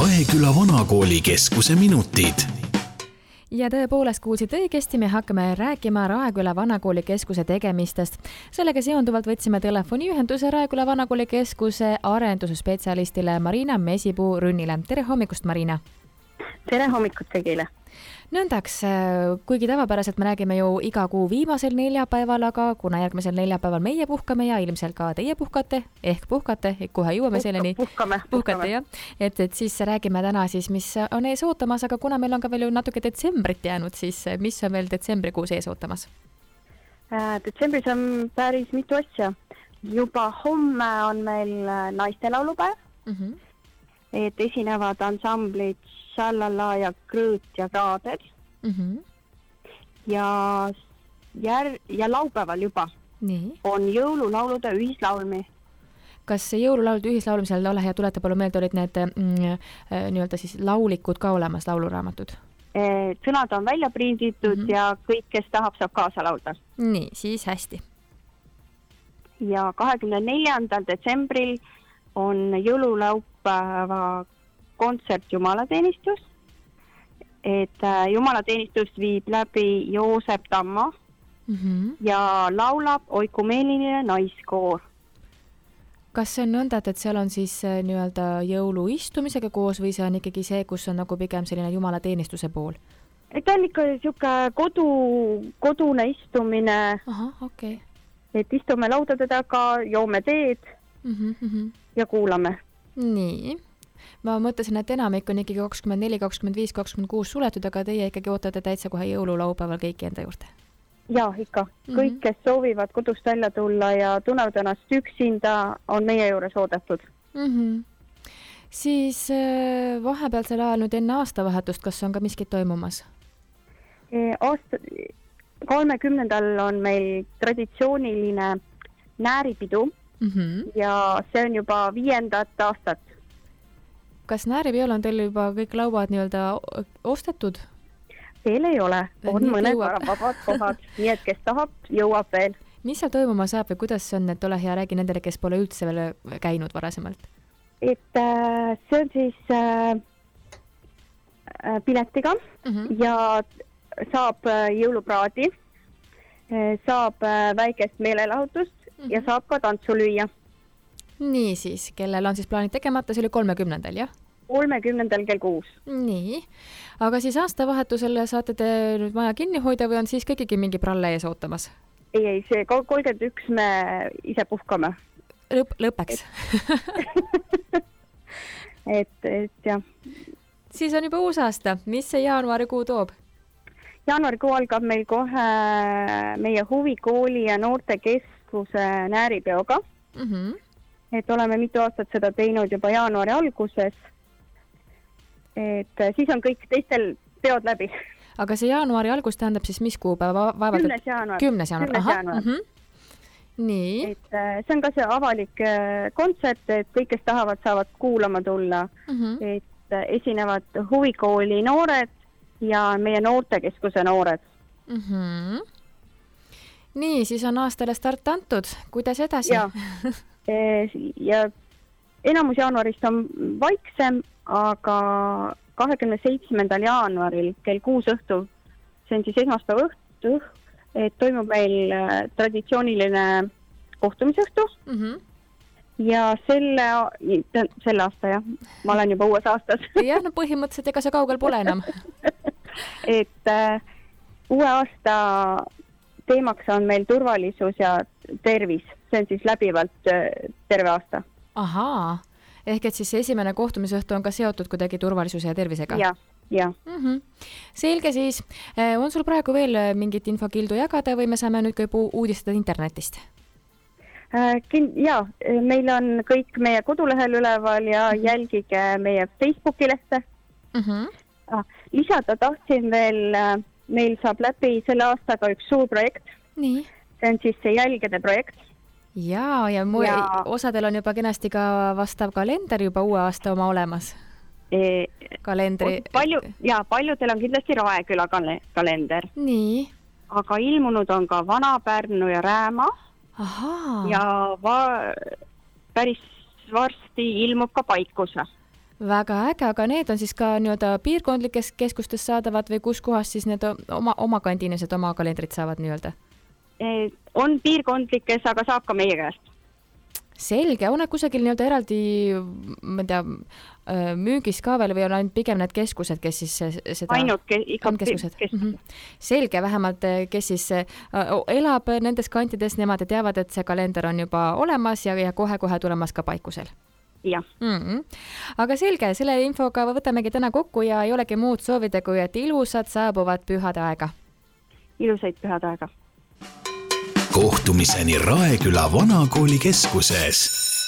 Raeküla Vanakooli keskuse minutid. Ja tõepoolest kuulsid õigesti, me hakkame rääkima Raeküla Vanakooli keskuse tegemistest. Sellega seonduvalt võtsime telefoniühenduse Raeküla Vanakooli keskuse arendusspetsialistile Marina Mesipuu-Rünnile. Tere hommikust, Marina! Tere hommikut kõigile! Nõndaks, kuigi tavapäraselt me räägime ju iga kuu viimasel neljapäeval, aga kuna järgmisel neljapäeval meie puhkame ja ilmselt ka teie puhkate, kohe jõuame selleni. Puhkame. Ja. Et siis räägime täna siis, mis on ees ootamas, aga kuna meil on ka veel ju natuke detsembrit jäänud, siis mis on veel detsembrikuus ees ootamas? Detsembris on päris mitu asja. Juba homme on meil naistelaulupäev, et esinevad ansamblid Šallala ja Krõõt ja Kraader. Ja laupäeval juba on jõululaulude ühislaulmi. Kas jõululaulude ühislaulmisel, ole hea, tuleta palju meelde, olid need nii-öelda siis laulikud ka olemas, lauluraamatud? Sõnad on välja prinditud ja kõik, kes tahab, saab kaasa laulda. Nii, siis hästi. Ja 24. detsembril on jõululaupäeva kontsert Jumalateenistus, et Jumalateenistus viib läbi Joosep Tamma ja laulab oikumeeliline naiskoor. Kas see on nõnda, et seal on siis nii-öelda jõuluistumisega koos või see on ikkagi see, kus on nagu pigem selline Jumalateenistuse pool? Ta on ikka siuke kodune istumine. Aha, okei. Et istume laudade taga, joome teed ja kuulame. Nii. Ma mõtlesin, et enamik on ikkagi 24, 25, 26 suletud, aga teie ikkagi ootate täitsa kohe jõululaupäeval kõiki enda juurde. Ja, ikka. Kõik, kes soovivad kodust välja tulla ja tunnevad ennast üksinda, on meie juures oodatud. Siis vahepealsel ajal nüüd enne aastavahetust, kas on ka miskit toimumas? 30. on meil traditsiooniline nääripidu ja see on juba 5. aastat. Kas nääripeol on teil juba kõik lauad nii-öelda ostetud? Veel ei ole. On mõned vabad kohad, nii et kes tahab, jõuab veel. Mis seal toimuma saab või kuidas see on, et ole hea, räägi nendele, kes pole üldse veel käinud varasemalt? Et see on siis piletiga ja saab jõulupraadi, saab väikest meelelahutust ja saab ka tantsu lüüa. Nii siis, kellel on siis plaanid tegemata, see oli 30. jah? 30. kell 6. Nii, aga siis aastavahetusel saate te nüüd maja kinni hoida või on siis kõigigi mingi pralle ees ootamas? Ei, see 31 me ise puhkame. Lõpeks. et jah. Siis on juba uus aasta. Mis see jaanuarikuu toob? Jaanuarikuu algab meil kohe meie huvikooli ja noortekeskuse nääripeoga. Et oleme mitu aastat seda teinud juba jaanuari alguses. Et siis on kõik teistel peod läbi. Aga see jaanuari algus tähendab siis mis kuupäeva? 10. jaanuar. 10. jaanuar. Nii. Et see on ka see avalik kontsert, et kõik, kes tahavad, saavad kuulama tulla. Et esinevad huvikooli noored ja meie noortekeskuse noored. Nii, siis on aastale start antud. Kuidas edasi? Ja enamus jaanuarist on vaiksem, aga 27. jaanuaril kell 6 õhtul, see on siis esmaspäeva õhtu, et toimub meil traditsiooniline kohtumisõhtu ja selle aasta, jah, ma olen juba uues aastas. Jah, no põhimõtteliselt ega see kaugel pole enam. Et uue aasta teemaks on meil turvalisus ja tervis. See on siis läbivalt terve aasta. Ahaa, ehk et siis esimene kohtumisõhtu on ka seotud kuidagi turvalisuse ja tervisega? Ja. Selge siis. On sul praegu veel mingit infokildu jagada või me saame nüüd ka juba uudistada internetist? Ja, meil on kõik meie kodulehel üleval ja jälgige meie Facebooki lehte. Lisada tahtsin veel, meil saab läbi selle aastaga üks suur projekt. Nii. See on siis see jälgede projekt. Ja osadel on juba kenasti ka vastav kalender juba uue aasta oma olemas. Kalendri. Paljudel on kindlasti Raeküla kalender. Nii. Aga ilmunud on ka Vana-Pärnu ja Rääma. Ahaa. Ja päris varsti ilmub ka Paikuse. Väga äge, aga need on siis ka nii-öelda piirkondlikes keskustes saadavad või kus kohas siis need oma kandi inimesed oma kalendrit saavad nii-öelda? On piirkondlikes, aga saab ka meie käest. Selge, on kusagil nii-öelda eraldi, ma ei tea, müügis ka veel või on ainult pigem need keskused, kes siis seda... Ainult keskused. Selge, vähemalt kes siis elab nendes kantides, nemad teavad, et see kalender on juba olemas ja kohe-kohe tulemas ka paikusel. Jah. Aga selge, selle infoga võtamegi täna kokku ja ei olegi muud soovida, kui et ilusad saabuvad pühade aega. Ilusaid pühade aega. Kohtumiseni Raeküla Vanakooli keskuses.